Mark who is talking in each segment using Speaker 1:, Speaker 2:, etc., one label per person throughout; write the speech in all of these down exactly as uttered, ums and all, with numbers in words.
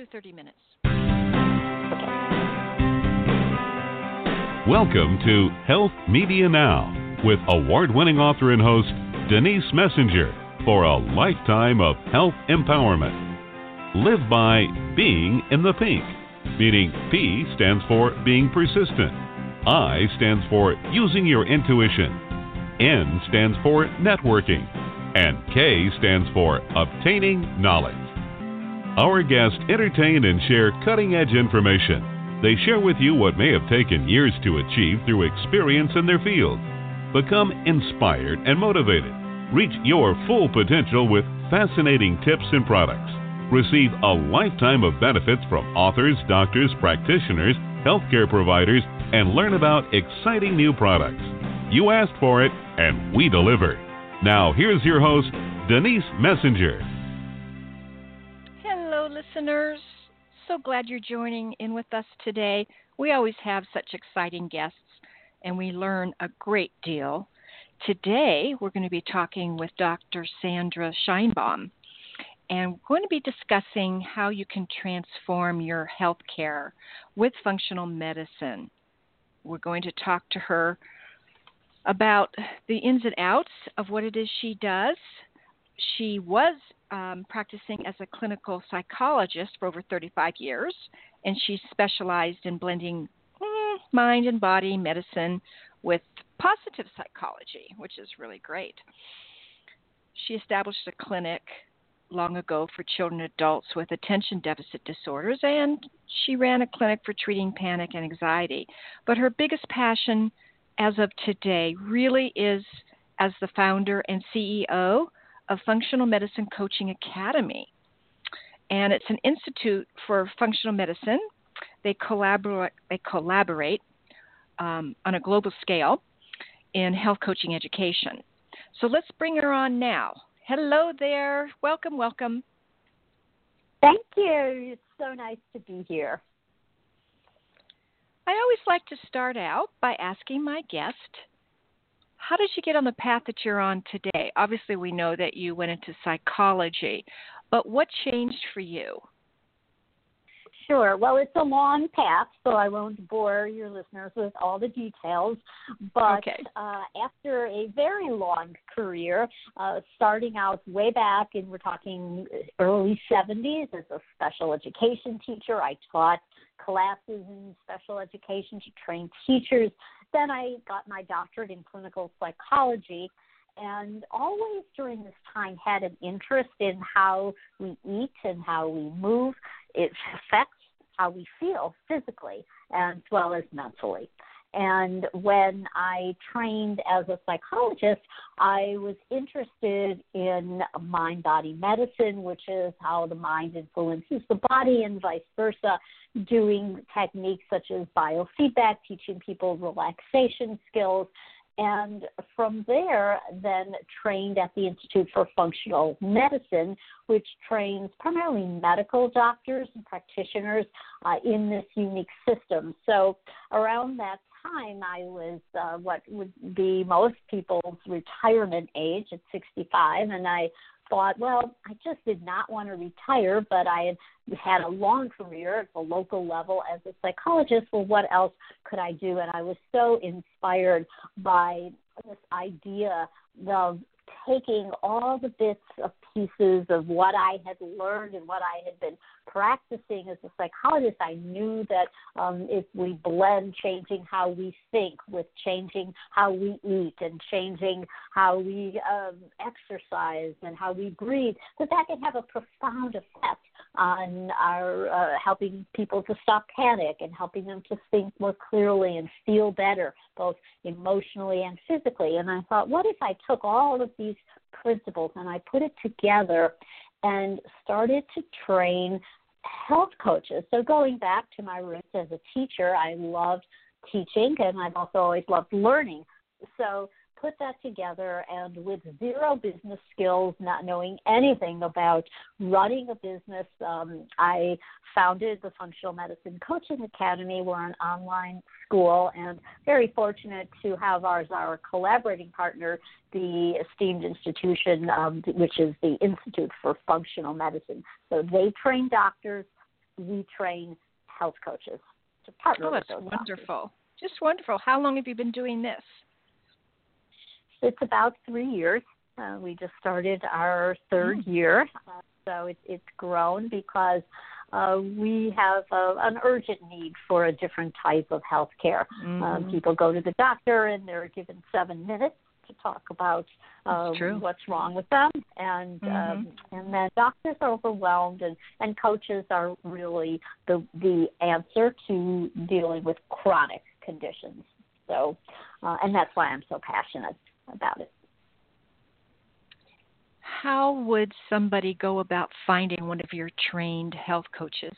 Speaker 1: do thirty minutes.
Speaker 2: Welcome to Health Media Now with award-winning author and host Denise Messenger for a lifetime of health empowerment. Live by being in the pink, meaning P stands for being persistent, I stands for using your intuition, N stands for networking, and K stands for obtaining knowledge. Our guests entertain and share cutting-edge information. They share with you what may have taken years to achieve through experience in their field. Become inspired and motivated. Reach your full potential with fascinating tips and products. Receive a lifetime of benefits from authors, doctors, practitioners, healthcare providers, and learn about exciting new products. You asked for it, and we deliver. Now, here's your host, Denise Messenger.
Speaker 1: Hello, listeners. So glad you're joining in with us today. We always have such exciting guests, and we learn a great deal. Today, we're going to be talking with Doctor Sandra Scheinbaum, and we're going to be discussing how you can transform your health care with functional medicine. We're going to talk to her about the ins and outs of what it is she does. She was um, practicing as a clinical psychologist for over thirty-five years, and she specialized in blending mm, mind and body medicine with positive psychology, which is really great. She established a clinic long ago for children and adults with attention deficit disorders, and she ran a clinic for treating panic and anxiety. But her biggest passion as of today really is as the founder and C E O of Functional Medicine Coaching Academy. And it's an institute for functional medicine. They collaborate, they collaborate um, on a global scale in health coaching education. So let's bring her on now. Hello there. Welcome, welcome.
Speaker 3: Thank you. It's so nice to be here.
Speaker 1: I always like to start out by asking my guest, how did you get on the path that you're on today? Obviously, we know that you went into psychology, but what changed for you?
Speaker 3: Sure. Well, it's a long path, so I won't bore your listeners with all the details. But
Speaker 1: okay.
Speaker 3: uh, after a very long career, uh, starting out way back, and we're talking early seventies, as a special education teacher, I taught classes in special education to train teachers. Then I got my doctorate in clinical psychology, and always during this time had an interest in how we eat and how we move. It affects how we feel physically as well as mentally. And when I trained as a psychologist, I was interested in mind-body medicine, which is how the mind influences the body and vice versa, doing techniques such as biofeedback, teaching people relaxation skills. And from there, then trained at the Institute for Functional Medicine, which trains primarily medical doctors and practitioners uh, in this unique system. So around that time, I was uh, what would be most people's retirement age at sixty-five, and I thought, well, I just did not want to retire, but I had had a long career at the local level as a psychologist. Well, what else could I do? And I was so inspired by this idea of taking all the bits of pieces of what I had learned and what I had been practicing as a psychologist. I knew that um, if we blend changing how we think with changing how we eat and changing how we um, exercise and how we breathe, that that can have a profound effect on our uh, helping people to stop panic and helping them to think more clearly and feel better, both emotionally and physically. And I thought, what if I took all of these principles and I put it together and started to train health coaches? So going back to my roots as a teacher, I loved teaching, and I've also always loved learning. So put that together, and with zero business skills, not knowing anything about running a business, um, I founded the Functional Medicine Coaching Academy. We're an online school, and very fortunate to have ours, our collaborating partner, the esteemed institution, um, which is the Institute for Functional Medicine. So they train doctors, we train health coaches to partner
Speaker 1: Oh,
Speaker 3: with
Speaker 1: that's
Speaker 3: those
Speaker 1: wonderful.
Speaker 3: doctors.
Speaker 1: Just wonderful. How long have you been doing this?
Speaker 3: It's about three years. Uh, we just started our third
Speaker 1: Mm.
Speaker 3: year, uh, so it, it's grown because uh, we have a, an urgent need for a different type of health care.
Speaker 1: Mm-hmm.
Speaker 3: Um, people go to the doctor and they're given seven minutes to talk about uh, what's wrong with them, and
Speaker 1: mm-hmm.
Speaker 3: um, and then doctors are overwhelmed, and, and coaches are really the the answer to dealing with chronic conditions. So, uh, and that's why I'm so passionate about it.
Speaker 1: How would somebody go about finding one of your trained health coaches?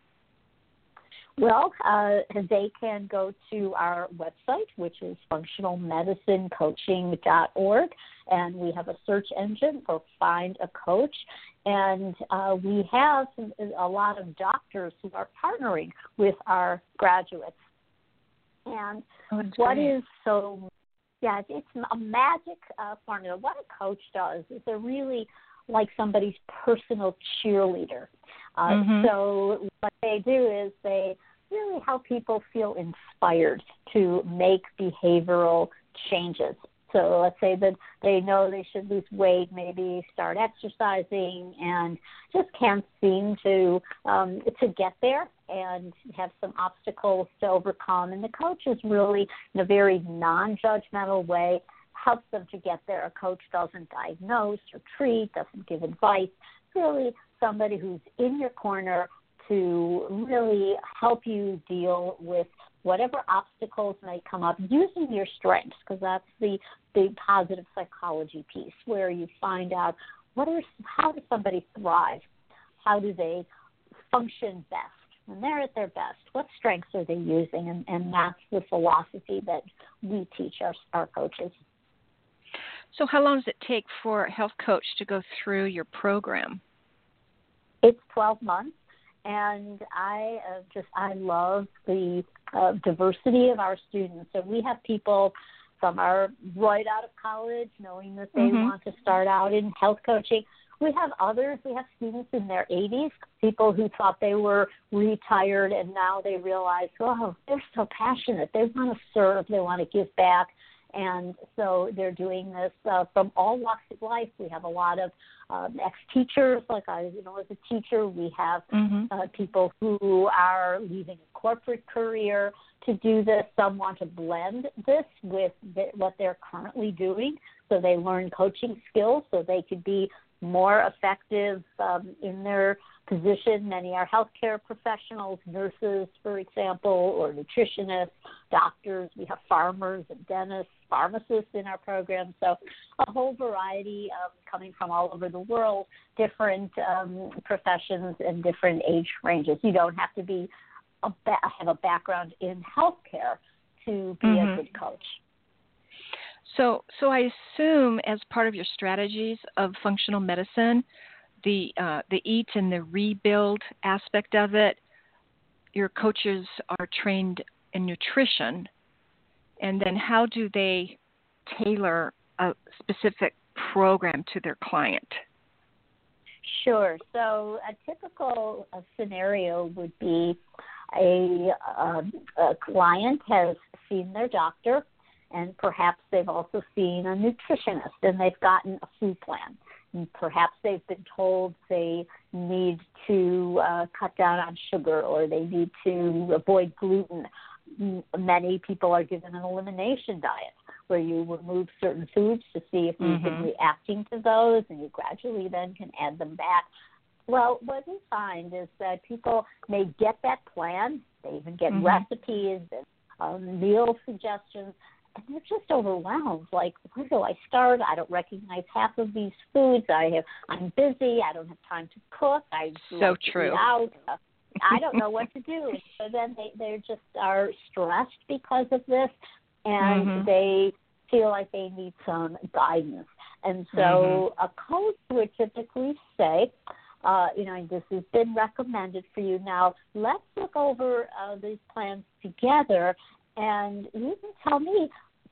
Speaker 3: Well, uh, they can go to our website, which is functional medicine coaching dot org, and we have a search engine for Find a Coach. And uh, we have a lot of doctors who are partnering with our graduates. And
Speaker 1: oh,
Speaker 3: what
Speaker 1: great.
Speaker 3: is so, yeah, it's a magic uh, formula. What a coach does is they're really like somebody's personal cheerleader. Uh,
Speaker 1: mm-hmm.
Speaker 3: So what they do is they really help people feel inspired to make behavioral changes. So let's say that they know they should lose weight, maybe start exercising, and just can't seem to um, to get there and have some obstacles to overcome. And the coach is really, in a very non-judgmental way, helps them to get there. A coach doesn't diagnose or treat, doesn't give advice. It's really somebody who's in your corner to really help you deal with whatever obstacles may come up using your strengths, because that's the, the positive psychology piece where you find out what are, how does somebody thrive? How do they function best? When they're at their best, what strengths are they using? And, and that's the philosophy that we teach our, our coaches.
Speaker 1: So how long does it take for a health coach to go through your program?
Speaker 3: It's twelve months. And I uh, just, I love the uh, diversity of our students. So we have people from our right out of college knowing that they
Speaker 1: mm-hmm.
Speaker 3: want to start out in health coaching. We have others, we have students in their eighties, people who thought they were retired and now they realize, oh, they're so passionate. They want to serve, they want to give back. And so they're doing this uh, from all walks of life. We have a lot of um, ex-teachers, like I, you know, as a teacher, we have
Speaker 1: mm-hmm.
Speaker 3: uh, people who are leaving a corporate career to do this. Some want to blend this with the, what they're currently doing, so they learn coaching skills so they could be more effective um, in their position. Many are healthcare professionals, nurses, for example, or nutritionists, doctors. We have farmers and dentists, pharmacists in our program. So a whole variety um, coming from all over the world, different um, professions and different age ranges. You don't have to be a ba- have a background in healthcare to be
Speaker 1: mm-hmm.
Speaker 3: a good coach.
Speaker 1: So, so I assume as part of your strategies of functional medicine, the uh, the eat and the rebuild aspect of it, your coaches are trained in nutrition, and then how do they tailor a specific program to their client?
Speaker 3: Sure. So a typical uh, scenario would be a, uh, a client has seen their doctor, and perhaps they've also seen a nutritionist, and they've gotten a food plan. And perhaps they've been told they need to uh, cut down on sugar, or they need to avoid gluten. Many people are given an elimination diet where you remove certain foods to see if you've
Speaker 1: mm-hmm.
Speaker 3: been reacting to those, and you gradually then can add them back. Well, what we find is that people may get that plan. They even get
Speaker 1: mm-hmm.
Speaker 3: recipes and um, meal suggestions, and they're just overwhelmed. Like, where do I start? I don't recognize half of these foods. I have, I'm busy. I don't have time to cook. I
Speaker 1: so
Speaker 3: like
Speaker 1: true.
Speaker 3: to eat out. Uh, I don't know what to do. So then they they just are stressed because of this, and
Speaker 1: mm-hmm.
Speaker 3: they feel like they need some guidance. And so
Speaker 1: mm-hmm.
Speaker 3: a coach would typically say, uh, you know, this has been recommended for you. Now let's look over uh, these plans together, and you can tell me,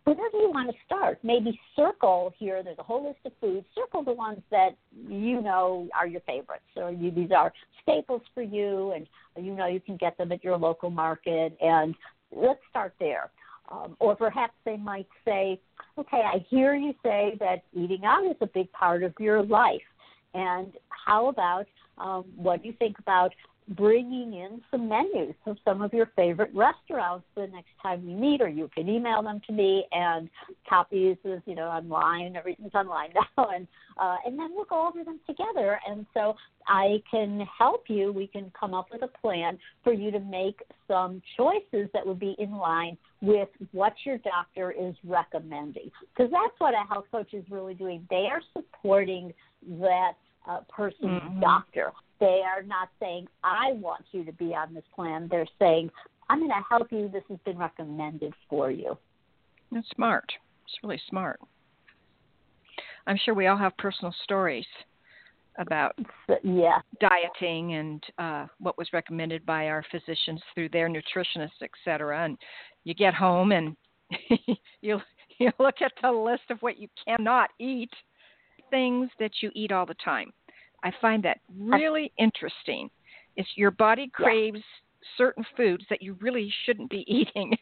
Speaker 3: wherever you want to start, maybe circle here. There's a whole list of foods. Circle the ones that you know are your favorites. So you, these are staples for you, and you know you can get them at your local market. And let's start there. Um, or perhaps they might say, okay, I hear you say that eating out is a big part of your life. And how about, um, what do you think about bringing in some menus of some of your favorite restaurants the next time we meet, or you can email them to me, and copies is, you know, online, everything's online now, and uh, and then we'll go over them together. And so I can help you. We can come up with a plan for you to make some choices that would be in line with what your doctor is recommending, because that's what a health coach is really doing. They are supporting that uh, person's mm-hmm. doctor. They are not saying, I want you to be on this plan. They're saying, I'm going to help you. This has been recommended for you.
Speaker 1: That's smart. It's really smart. I'm sure we all have personal stories about
Speaker 3: yeah.
Speaker 1: dieting and uh, what was recommended by our physicians through their nutritionists, et cetera. And you get home and you you look at the list of what you cannot eat, things that you eat all the time. I find that really interesting. It's your body craves yeah. certain foods that you really shouldn't be eating.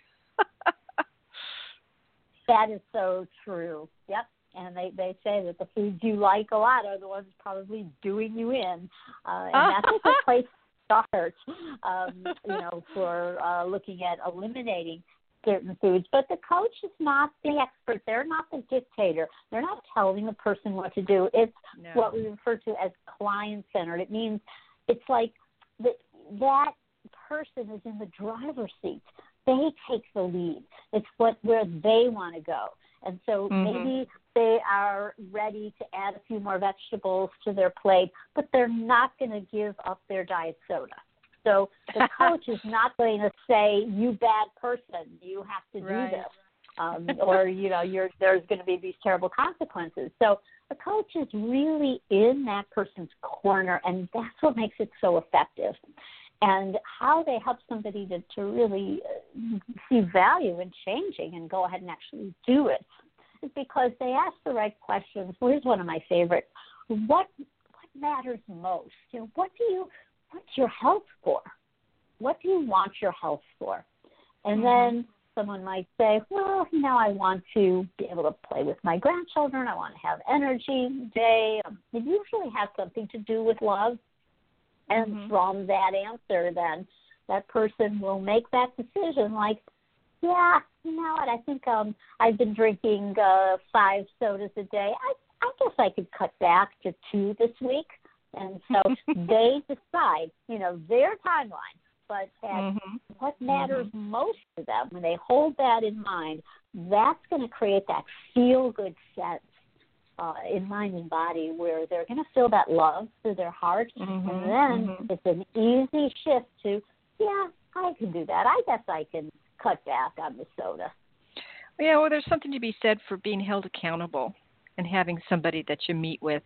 Speaker 3: That is so true. Yep. And they, they say that the foods you like a lot are the ones probably doing you in. Uh, and that's a good place to start, um, you know, for uh, looking at eliminating certain foods. But the coach is not the expert. They're not the dictator. They're not telling the person what to do. It's no. what we refer to as client-centered. It means it's like the, that person is in the driver's seat. They take the lead. It's what where they want to go. And so mm-hmm. maybe they are ready to add a few more vegetables to their plate, but they're not going to give up their diet soda. So the coach is not going to say, you bad person, you have to do
Speaker 1: right.
Speaker 3: this. Um, or, you know, you're, there's going to be these terrible consequences. So the coach is really in that person's corner, and that's what makes it so effective. And how they help somebody to, to really see value in changing and go ahead and actually do it is because they ask the right questions. Well, here's one of my favorites. What what matters most? You know, what do you what's your health for? What do you want your health for? And mm-hmm. then someone might say, well, you know, I want to be able to play with my grandchildren. I want to have energy day. It usually has something to do with love. And mm-hmm. from that answer, then that person will make that decision like, yeah, you know what, I think um, I've been drinking uh, five sodas a day. I, I guess I could cut back to two this week. And so they decide, you know, their timeline. But at mm-hmm. what matters mm-hmm. most to them, when they hold that in mind, that's going to create that feel-good sense uh, in mind and body where they're going to feel that love through their heart. Mm-hmm. And then mm-hmm. it's an easy shift to, yeah, I can do that. I guess I can cut back on the soda.
Speaker 1: Yeah, well, there's something to be said for being held accountable and having somebody that you meet with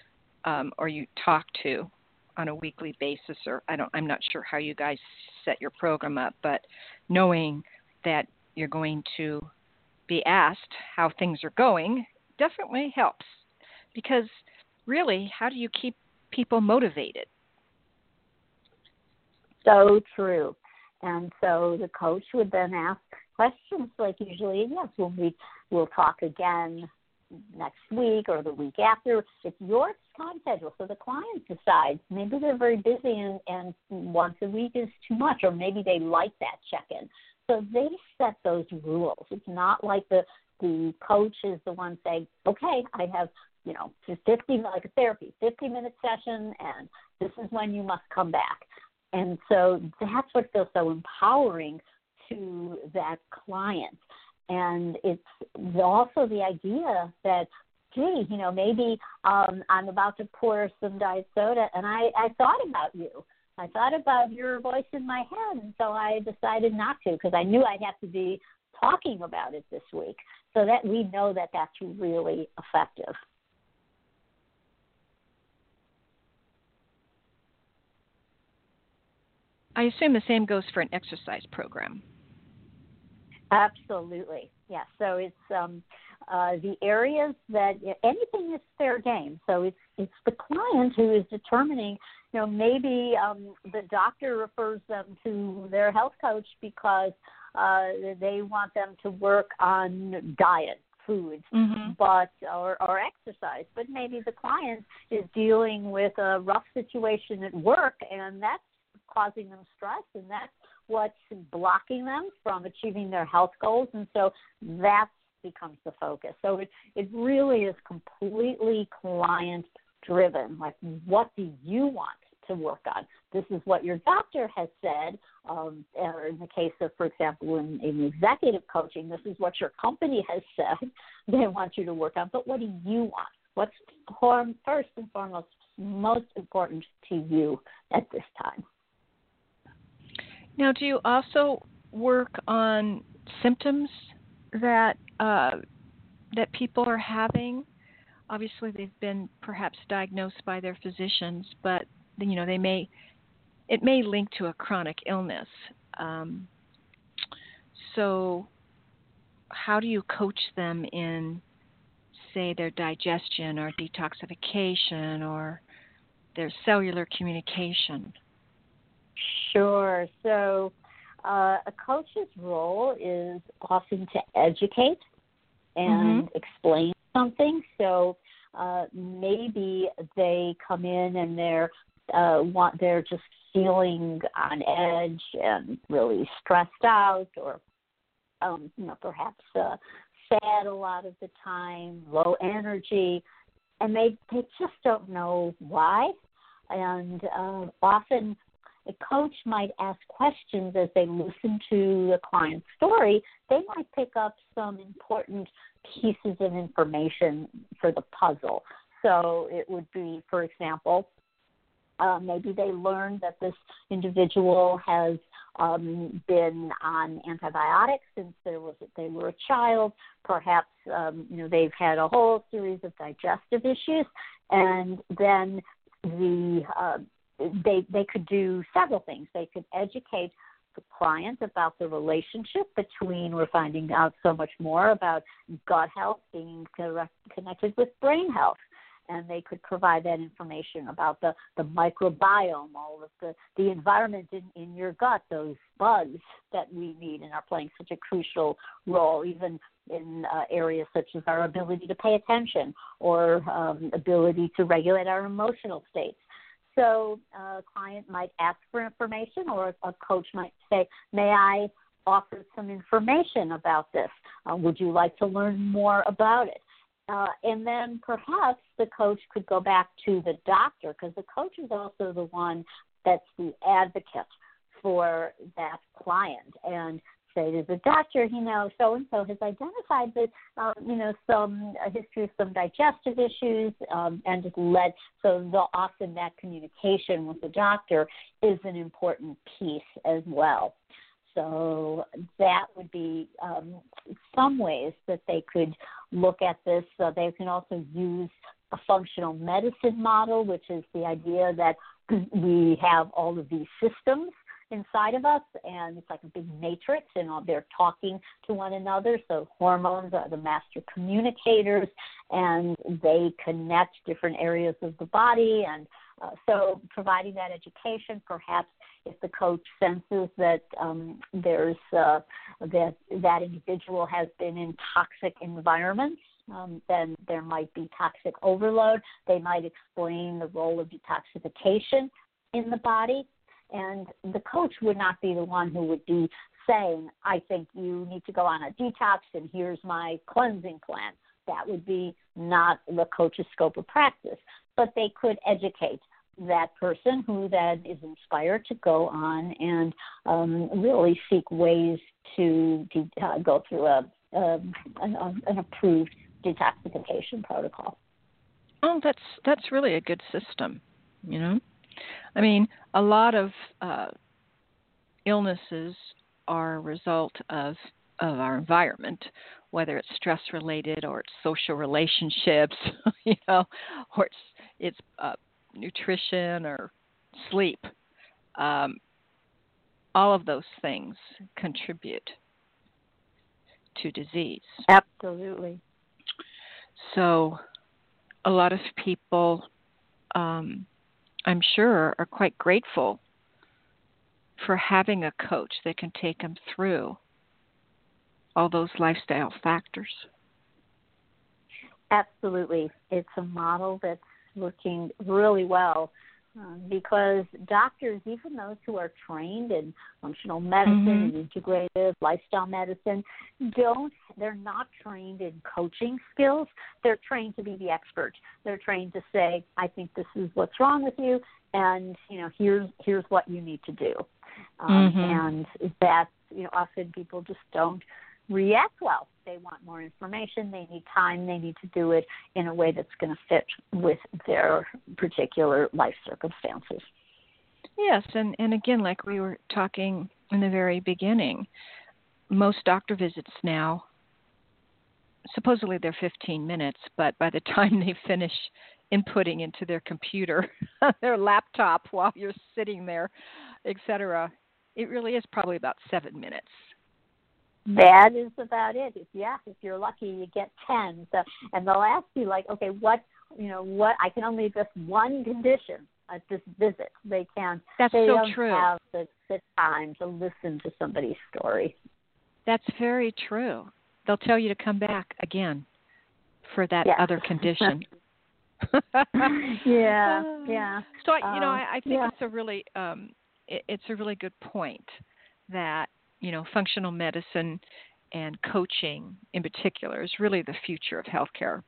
Speaker 1: um, or you talk to on a weekly basis, or I don't, I'm not sure how you guys set your program up, but knowing that you're going to be asked how things are going definitely helps, because really, how do you keep people motivated?
Speaker 3: So true. And so the coach would then ask questions like usually, yes, when we will talk again next week or the week after. It's your time schedule. So the client decides. Maybe they're very busy and, and once a week is too much, or maybe they like that check-in. So they set those rules. It's not like the, the coach is the one saying, okay, I have, you know, fifty, like a therapy, fifty-minute session, and this is when you must come back. And so that's what feels so empowering to that client. And it's also the idea that, gee, you know, maybe um, I'm about to pour some diet soda, and I, I thought about you. I thought about your voice in my head, and so I decided not to because I knew I'd have to be talking about it this week. So that we know that that's really effective.
Speaker 1: I assume the same goes for an exercise program.
Speaker 3: Absolutely. Yeah. So it's um, uh, the areas that anything is fair game. So it's it's the client who is determining. You know, maybe um, the doctor refers them to their health coach because uh, they want them to work on diet, foods,
Speaker 1: mm-hmm.
Speaker 3: but or, or exercise. But maybe the client is dealing with a rough situation at work, and that's causing them stress, and that's what's blocking them from achieving their health goals. And so that becomes the focus. So it, it really is completely client driven. Like, what do you want to work on? This is what your doctor has said. Um, or in the case of, for example, in, in executive coaching, this is what your company has said they want you to work on. But what do you want? What's first and foremost most important to you at this time?
Speaker 1: Now, do you also work on symptoms that uh, that people are having? Obviously, they've been perhaps diagnosed by their physicians, but you know they may it may link to a chronic illness. Um, so, how do you coach them in, say, their digestion or detoxification or their cellular communication?
Speaker 3: Sure. So uh, a coach's role is often to educate and mm-hmm. explain something. So uh, maybe they come in and they're uh, want they're just feeling on edge and really stressed out, or um, you know perhaps uh, sad a lot of the time, low energy, and they they just don't know why. And uh, often a coach might ask questions as they listen to the client's story. They might pick up some important pieces of information for the puzzle. So it would be, for example, uh, maybe they learned that this individual has um, been on antibiotics since there was, they were a child. Perhaps um, you know they've had a whole series of digestive issues, and then the uh, They they could do several things. They could educate the client about the relationship between, we're finding out so much more about gut health being connected with brain health. And they could provide that information about the, the microbiome, all of the, the environment in, in your gut, those bugs that we need and are playing such a crucial role, even in uh, areas such as our ability to pay attention or um, ability to regulate our emotional states. So a client might ask for information, or a coach might say, may I offer some information about this? Uh, would you like to learn more about it? Uh, and then perhaps the coach could go back to the doctor, because the coach is also the one that's the advocate for that client, and say to the doctor, you know, so-and-so has identified that, um, you know, some a history of some digestive issues, um, and just led, so the, often that communication with the doctor is an important piece as well. So that would be um, some ways that they could look at this. Uh, they can also use a functional medicine model, which is the idea that we have all of these systems inside of us, and it's like a big matrix, and all, they're talking to one another. So hormones are the master communicators, and they connect different areas of the body. And uh, so providing that education, perhaps if the coach senses that um, there's uh, that that individual has been in toxic environments, um, then there might be toxic overload. They might explain the role of detoxification in the body. And the coach would not be the one who would be saying, I think you need to go on a detox and here's my cleansing plan. That would be not the coach's scope of practice. But they could educate that person who then is inspired to go on and um, really seek ways to de- uh, go through a, a, an, an approved detoxification protocol.
Speaker 1: Oh, that's that's really a good system, you know. I mean, a lot of uh, illnesses are a result of, of our environment, whether it's stress-related or it's social relationships, you know, or it's, it's uh, nutrition or sleep. Um, all of those things contribute. to disease.
Speaker 3: Absolutely.
Speaker 1: So a lot of people, um, I'm sure, are quite grateful for having a coach that can take them through all those lifestyle factors.
Speaker 3: Absolutely. It's a model that's working really well um, because doctors, even those who are trained in functional medicine
Speaker 1: mm-hmm.
Speaker 3: and integrative lifestyle medicine, don't, they're not trained in coaching skills. They're trained to be the expert. They're trained to say, I think this is what's wrong with you, and, you know, here's, here's what you need to do. Um,
Speaker 1: mm-hmm.
Speaker 3: And that, you know, often people just don't react well. They want more information, they need time, they need to do it in a way that's going to fit with their particular life circumstances.
Speaker 1: Yes, and, and again, like we were talking in the very beginning, most doctor visits now, supposedly they're fifteen minutes, but by the time they finish inputting into their computer, their laptop while you're sitting there, et cetera, it really is probably about seven minutes.
Speaker 3: That is about it. If, yeah, if you're lucky, you get ten. So, and they'll ask you, like, okay, what, you know, what, I can only address one condition at this visit. They can.
Speaker 1: That's
Speaker 3: they
Speaker 1: so
Speaker 3: don't
Speaker 1: true.
Speaker 3: have the, the time to listen to somebody's story.
Speaker 1: That's very true. They'll tell you to come back again for that
Speaker 3: yes.
Speaker 1: other condition.
Speaker 3: yeah, yeah.
Speaker 1: So, I, you know, I, I think
Speaker 3: yeah.
Speaker 1: it's a really, um, it, it's a really good point that, you know, functional medicine and coaching in particular is really the future of healthcare.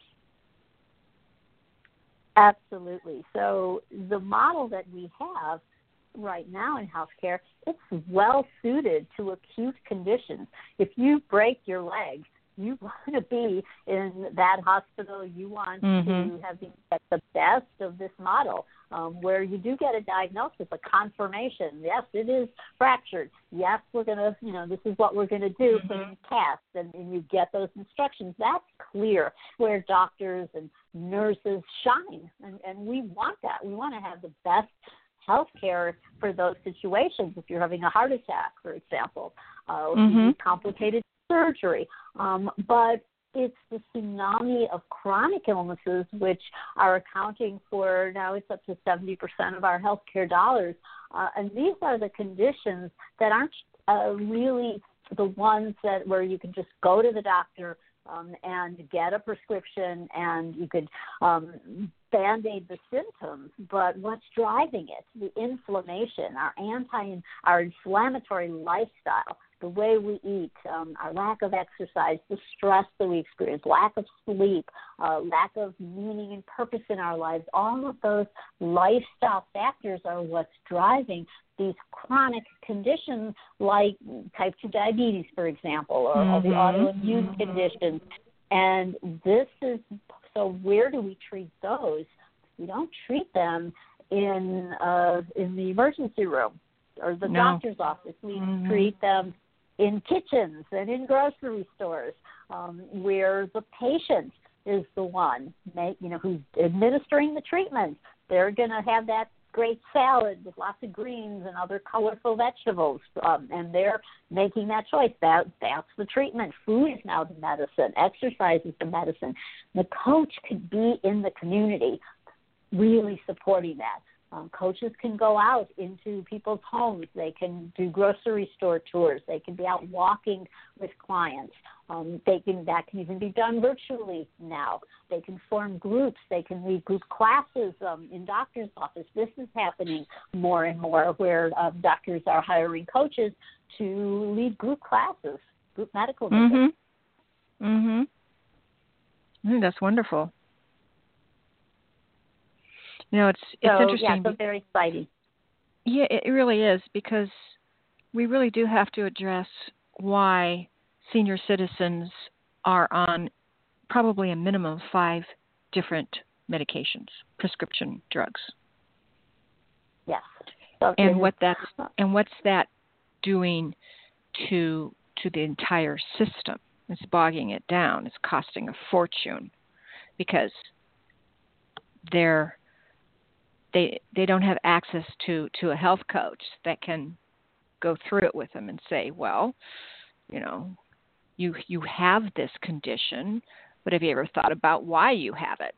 Speaker 3: Absolutely. So the model that we have right now in healthcare, it's well suited to acute conditions. If you break your leg, you want to be in that hospital. You want
Speaker 1: mm-hmm.
Speaker 3: to have the, get the best of this model, um, where you do get a diagnosis, a confirmation. Yes, it is fractured. Yes, we're going to, you know, this is what we're going to do,
Speaker 1: mm-hmm.
Speaker 3: put in a cast, and, and you get those instructions. That's clear, where doctors and nurses shine, and, and we want that. We want to have the best health care for those situations. If you're having a heart attack, for example, uh,
Speaker 1: mm-hmm.
Speaker 3: complicated surgery. Um, but it's the tsunami of chronic illnesses, which are accounting for, now it's up to seventy percent of our healthcare dollars. Uh, and these are the conditions that aren't uh, really the ones that where you can just go to the doctor um, and get a prescription and you could um, band-aid the symptoms, but what's driving it? The inflammation, our anti, our inflammatory lifestyle, the way we eat, um, our lack of exercise, the stress that we experience, lack of sleep, uh, lack of meaning and purpose in our lives, all of those lifestyle factors are what's driving these chronic conditions like type two diabetes, for example, or,
Speaker 1: mm-hmm.
Speaker 3: or the autoimmune conditions. And this is, so where do we treat those? We don't treat them in uh, in the emergency room or the
Speaker 1: no.
Speaker 3: doctor's office. We
Speaker 1: mm-hmm.
Speaker 3: treat them in kitchens and in grocery stores, um, where the patient is the one, make, you know, who's administering the treatment. They're going to have that great salad with lots of greens and other colorful vegetables, um, and they're making that choice. That that's the treatment. Food is now the medicine. Exercise is the medicine. The coach could be in the community, really supporting that. Um, coaches can go out into people's homes. They can do grocery store tours. They can be out walking with clients. Um, they can that can even be done virtually now. They can form groups. They can lead group classes um, in doctor's office. This is happening more and more, where uh, doctors are hiring coaches to lead group classes, group medical visits.
Speaker 1: Mm-hmm. Mm-hmm. I think that's wonderful. You know, it's it's
Speaker 3: so,
Speaker 1: interesting.
Speaker 3: Yeah, so very exciting.
Speaker 1: Yeah, it really is, because we really do have to address why senior citizens are on probably a minimum of five different medications, prescription drugs.
Speaker 3: Yes. So
Speaker 1: and what that's and what's that doing to to the entire system? It's bogging it down. It's costing a fortune, because they're They they don't have access to, to a health coach that can go through it with them and say, well, you know, you you have this condition, but have you ever thought about why you have it?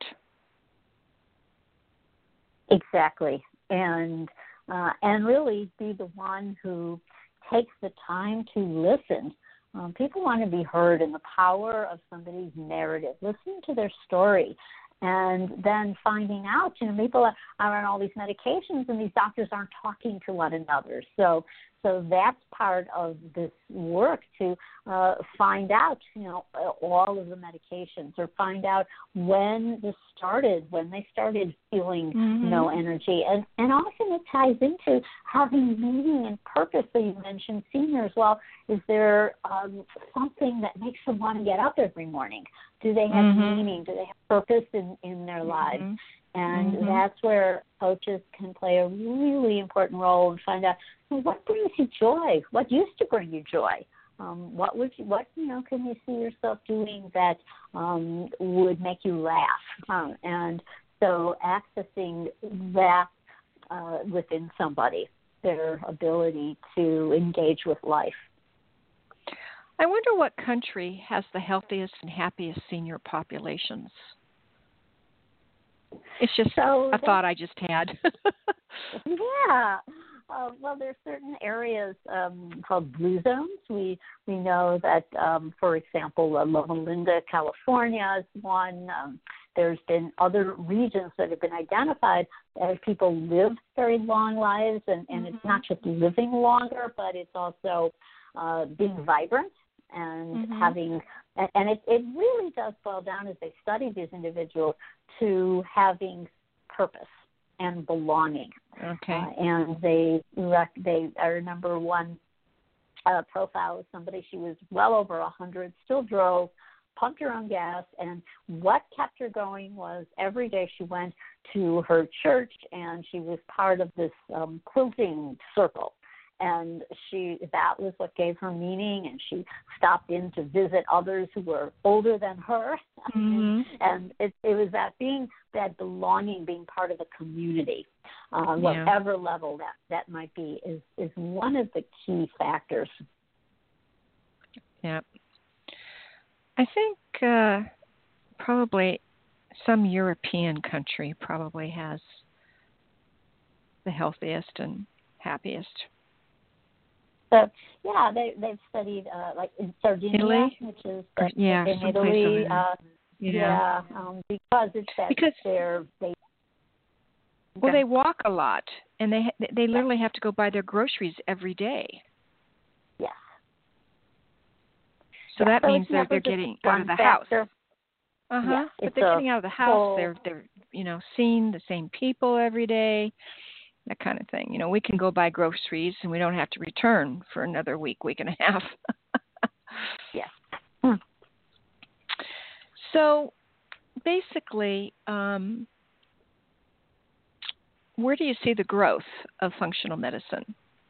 Speaker 3: Exactly. And uh, and really be the one who takes the time to listen. Um, people want to be heard in the power of somebody's narrative, listening to their story, and then finding out, you know, people are on all these medications and these doctors aren't talking to one another. So so that's part of this work to uh, find out, you know, all of the medications, or find out when this started, when they started feeling mm-hmm. no energy. And, and often it ties into having meaning and purpose. So you mentioned seniors. Well, is there um, something that makes them want to get up every morning? Do they have mm-hmm. meaning? Do they have purpose in, in their lives? Mm-hmm. And mm-hmm. that's where coaches can play a really important role and find out, well, what brings you joy? What used to bring you joy? Um, what would you, what you know, can you see yourself doing that um, would make you laugh? Um, and so accessing that uh, within somebody, their ability to engage with life.
Speaker 1: I wonder what country has the healthiest and happiest senior populations. It's just so a thought I just had.
Speaker 3: yeah. Uh, well, there are certain areas um, called blue zones. We we know that, um, for example, uh, Loma Linda, California is one. Um, there's been other regions that have been identified as people live very long lives, and, and mm-hmm. it's not just living longer, but it's also uh, being vibrant and mm-hmm. having, and, and it, it really does boil down, as they study these individuals, to having purpose and belonging.
Speaker 1: Okay.
Speaker 3: Uh, and they, they, I remember one uh, profile of somebody, she was well over one hundred, still drove, pumped her own gas, and what kept her going was every day she went to her church, and she was part of this um, quilting circle. And she, that was what gave her meaning, and she stopped in to visit others who were older than her.
Speaker 1: Mm-hmm.
Speaker 3: and it, it was that being, that belonging, being part of a community, uh,
Speaker 1: yeah.
Speaker 3: whatever level that, that might be, is, is one of the key factors.
Speaker 1: Yeah. I think uh, probably some European country probably has the healthiest and happiest.
Speaker 3: So, yeah, they, they've studied, uh, like, in Sardinia,
Speaker 1: Italy?
Speaker 3: which is
Speaker 1: or, yeah,
Speaker 3: in Italy. Uh,
Speaker 1: yeah,
Speaker 3: yeah um, because it's that
Speaker 1: because,
Speaker 3: they're, they...
Speaker 1: Well, they walk a lot, and they they literally have to go buy their groceries every day.
Speaker 3: Yes.
Speaker 1: So
Speaker 3: yeah,
Speaker 1: that
Speaker 3: so
Speaker 1: means they're, they're getting out of the
Speaker 3: factor.
Speaker 1: house. Uh-huh.
Speaker 3: Yeah,
Speaker 1: but they're getting out of the house. Whole... They're, they're, you know, seeing the same people every day. That kind of thing. You know, we can go buy groceries and we don't have to return for another week, week and a half.
Speaker 3: Yes. Hmm.
Speaker 1: So basically, um, where do you see the growth of functional medicine?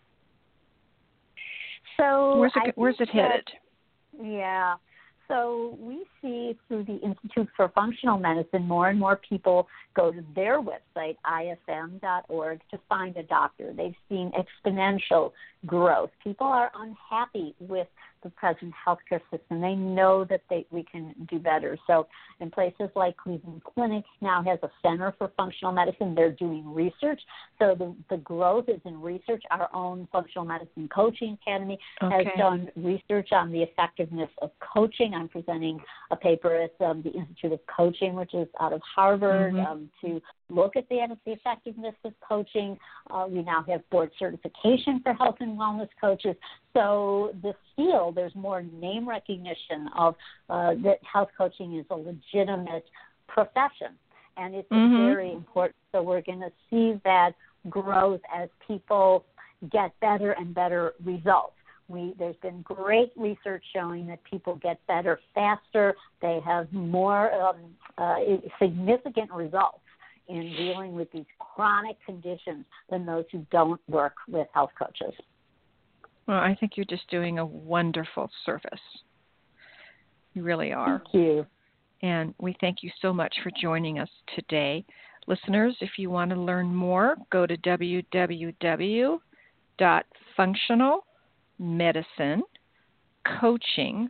Speaker 3: So
Speaker 1: where's it, where's it headed?
Speaker 3: That, yeah. So we see through the Institute for Functional Medicine, more and more people go to their website, I F M dot org, to find a doctor. They've seen exponential growth. People are unhappy with the present healthcare system. They know that they, we can do better. So in places like Cleveland Clinic now has a Center for Functional Medicine. They're doing research. So the, the growth is in research. Our own Functional Medicine Coaching Academy
Speaker 1: okay.
Speaker 3: has done research on the effectiveness of coaching. I'm presenting a paper at um, the Institute of Coaching, which is out of Harvard,
Speaker 1: mm-hmm.
Speaker 3: um, to look at the, the effectiveness of coaching. Uh, we now have board certification for health and wellness coaches. So this field, there's more name recognition of uh, that health coaching is a legitimate profession, and it's mm-hmm. very important. So we're going to see that growth as people get better and better results. We, there's been great research showing that people get better faster. They have more um, uh, significant results in dealing with these chronic conditions than those who don't work with health coaches.
Speaker 1: Well, I think you're just doing a wonderful service. You really are.
Speaker 3: Thank you.
Speaker 1: And we thank you so much for joining us today. Listeners, if you want to learn more, go to w w w dot functional medicine coaching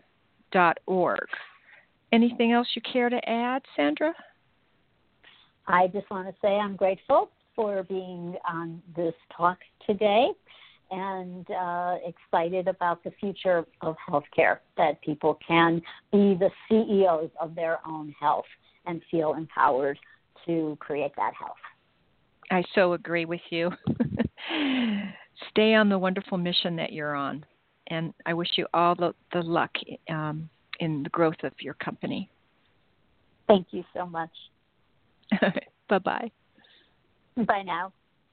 Speaker 1: dot org. Anything else you care to add, Sandra?
Speaker 3: I just want to say I'm grateful for being on this talk today and uh, excited about the future of healthcare, that people can be the C E Os of their own health and feel empowered to create that health.
Speaker 1: I so agree with you. Stay on the wonderful mission that you're on, and I wish you all the, the luck um, in the growth of your company.
Speaker 3: Thank you so much.
Speaker 1: Bye-bye.
Speaker 3: Bye now.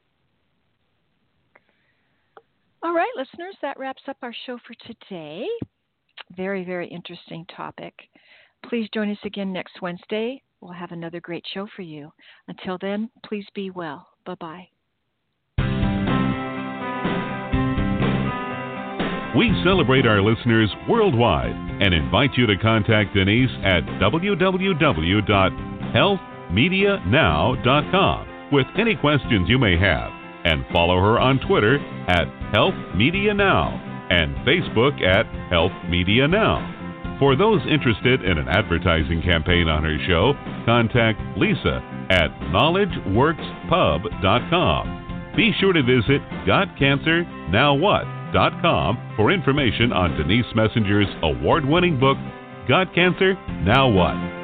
Speaker 1: All right, listeners, that wraps up our show for today. Very, very interesting topic. Please join us again next Wednesday. We'll have another great show for you. Until then, please be well. Bye-bye.
Speaker 2: We celebrate our listeners worldwide and invite you to contact Denise at w w w dot health media now dot com with any questions you may have, and follow her on Twitter at Health Media Now and Facebook at Health Media Now. For those interested in an advertising campaign on her show, contact Lisa at knowledge works pub dot com. Be sure to visit got cancer now what dot com for information on Denise Messenger's award-winning book, Got Cancer, Now What?